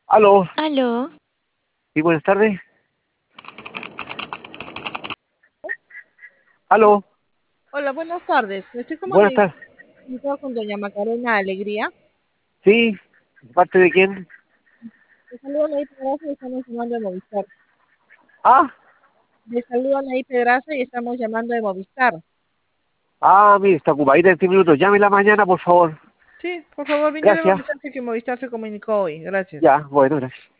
Aló, Aló, sí, buenas tardes. Aló, Hola, buenas tardes. Me estoy buenas tardes. comunicando con doña Macarena Alegría. Sí, ¿de parte de quién? Le saluda Anaí Pedraza y estamos llamando de Movistar. Ah, Le saluda Anaí Pedraza y estamos llamando de Movistar. mire, está ocupadita en 10 minutos. Llámela mañana, por favor. Sí, por favor, vine a Gracias. mensaje que Movistar se comunicó hoy. Gracias. Ya, bueno, gracias.